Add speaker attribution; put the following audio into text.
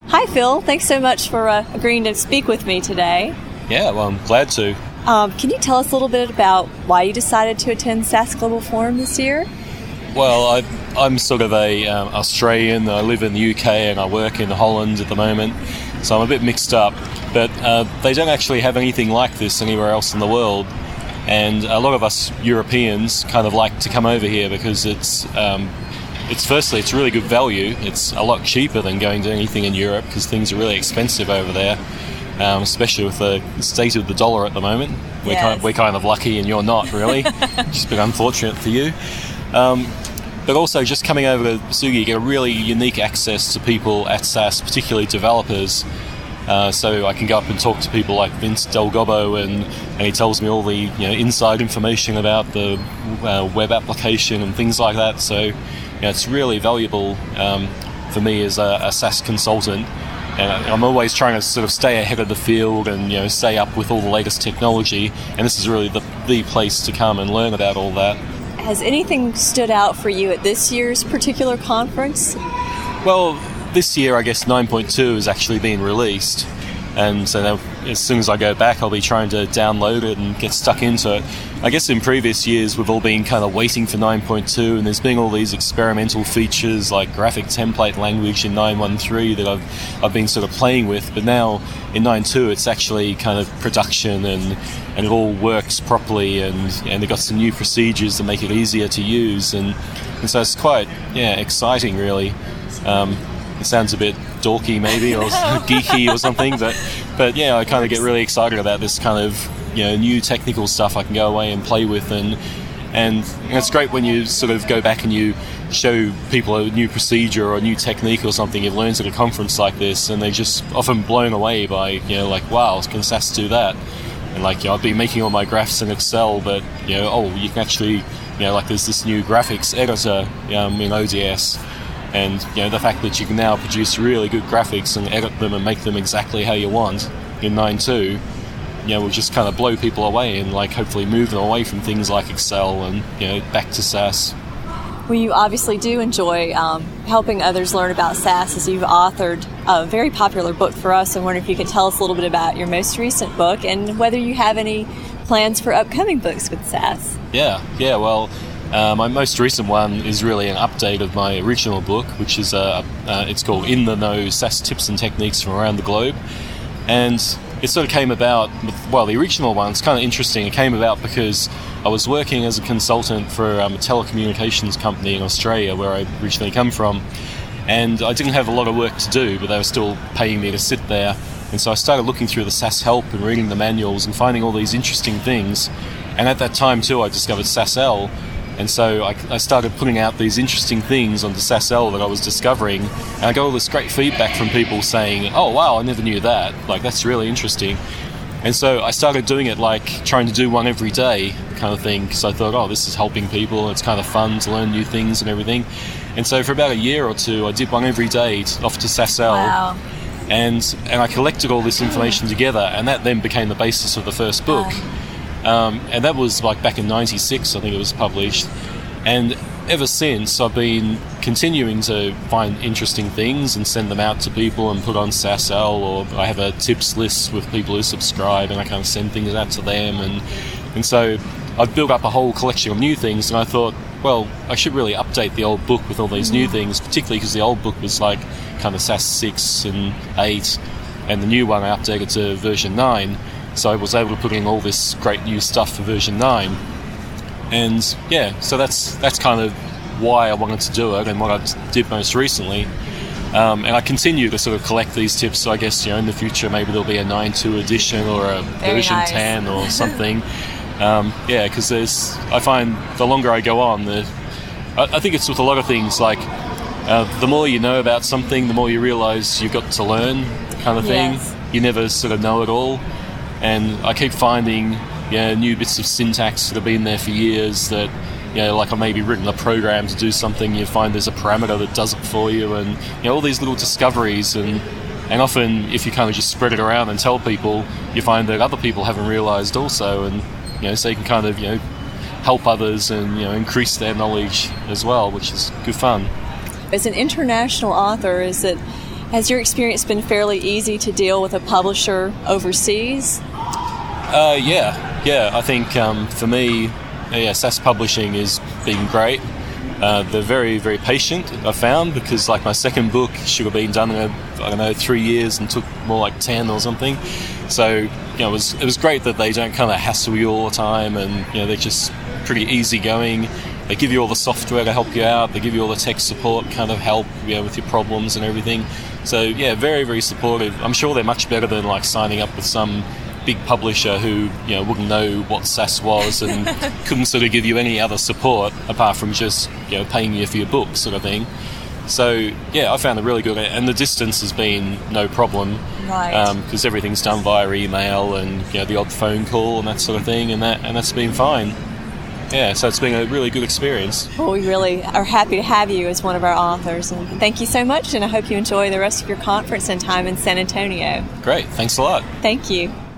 Speaker 1: Hi, Phil. Thanks so much for agreeing to speak with me today.
Speaker 2: Yeah, well, I'm glad to.
Speaker 1: Can you tell us a little bit about why you decided to attend SAS Global Forum this year?
Speaker 2: Well, I'm sort of a Australian. I live in the UK and I work in Holland at the moment, so I'm a bit mixed up. But they don't actually have anything like this anywhere else in the world. And a lot of us Europeans kind of like to come over here because it's firstly, it's really good value. It's a lot cheaper than going to anything in Europe because things are really expensive over there, especially with the state of the dollar at the moment. We're kind of lucky and you're not, really. Just a bit unfortunate for you. But also just coming over to Sugi, you get a really unique access to people at SAS, particularly developers. So I can go up and talk to people like Vince Del Gobbo, and he tells me all the inside information about the web application and things like that. So it's really valuable for me as a SAS consultant. And I'm always trying to sort of stay ahead of the field and stay up with all the latest technology. And this is really the place to come and learn about all that.
Speaker 1: Has anything stood out for you at this year's particular conference?
Speaker 2: Well, this year, I guess 9.2 has actually been released, and so now, as soon as I go back, I'll be trying to download it and get stuck into it. I guess in previous years, we've all been kind of waiting for 9.2, and there's been all these experimental features like graphic template language in 9.13 that I've been sort of playing with, but now in 9.2, it's actually kind of production, and it all works properly, and they've got some new procedures that make it easier to use, and so it's quite exciting, really. It sounds a bit dorky maybe or geeky or something, but yeah, I kind of get really excited about this kind of new technical stuff I can go away and play with, and it's great when you sort of go back and you show people a new procedure or a new technique or something you've learned at a conference like this, and they're just often blown away by like, wow, can SAS do that? And like I've been making all my graphs in Excel, but you can actually like there's this new graphics editor in ODS. And the fact that you can now produce really good graphics and edit them and make them exactly how you want in 9.2, will just kind of blow people away and like hopefully move them away from things like Excel and back to SAS.
Speaker 1: Well, you obviously do enjoy helping others learn about SAS, as you've authored a very popular book for us. I wonder if you could tell us a little bit about your most recent book and whether you have any plans for upcoming books with SAS.
Speaker 2: Yeah. Well, my most recent one is really an update of my original book, which is it's called In the Know: SAS Tips and Techniques from Around the Globe. And it sort of came about, the original one's kind of interesting. It came about because I was working as a consultant for a telecommunications company in Australia, where I originally come from, and I didn't have a lot of work to do, but they were still paying me to sit there. And so I started looking through the SAS help and reading the manuals and finding all these interesting things. And at that time too, I discovered SAS-L. And so I started putting out these interesting things onto SAS-L that I was discovering, and I got all this great feedback from people saying, oh wow, I never knew that, like that's really interesting. And so I started doing it like trying to do one every day kind of thing, because I thought, this is helping people, it's kind of fun to learn new things and everything. And so for about a year or two, I did one every day off to SAS-L.
Speaker 1: Wow.
Speaker 2: And I collected all this information together, and that then became the basis of the first book.
Speaker 1: Wow.
Speaker 2: And that was like back in 96, I think it was published. And ever since, I've been continuing to find interesting things and send them out to people and put on SAS-L, or I have a tips list with people who subscribe and I kind of send things out to them. And so I've built up a whole collection of new things, and I thought, well, I should really update the old book with all these new things, particularly because the old book was like kind of SAS 6 and 8, and the new one I updated to version 9. So I was able to put in all this great new stuff for version 9. And so that's kind of why I wanted to do it and what I did most recently. And I continue to sort of collect these tips, so I guess in the future maybe there'll be a 9.2 edition or a version 10 or something. Because I find the longer I go on, I think it's with a lot of things, like the more you know about something, the more you realise you've got to learn kind of thing.
Speaker 1: Yes.
Speaker 2: You never sort of know it all. And I keep finding new bits of syntax that have been there for years that, like I've maybe written a program to do something, you find there's a parameter that does it for you, and all these little discoveries, and often if you kind of just spread it around and tell people, you find that other people haven't realised also, and so you can kind of help others and increase their knowledge as well, which is good fun.
Speaker 1: As an international author, is it Has your experience been fairly easy to deal with a publisher overseas?
Speaker 2: Yeah. I think for me, SAS Publishing has been great. They're very, very patient, I found, because like my second book should have been done in 3 years and took more like 10 or something. So it was great that they don't kind of hassle you all the time, and they're just pretty easygoing. They give you all the software to help you out. They give you all the tech support, kind of help with your problems and everything. So yeah, very, very supportive. I'm sure they're much better than like signing up with some big publisher who wouldn't know what SAS was and couldn't sort of give you any other support apart from just paying you for your book sort of thing. So yeah, I found it really good, and the distance has been no problem,
Speaker 1: right?
Speaker 2: Because everything's done via email and the odd phone call and that sort of thing, and that's been fine. Yeah, so it's been a really good experience.
Speaker 1: Well, we really are happy to have you as one of our authors, and thank you so much, and I hope you enjoy the rest of your conference and time in San Antonio.
Speaker 2: Great, thanks a lot.
Speaker 1: Thank you.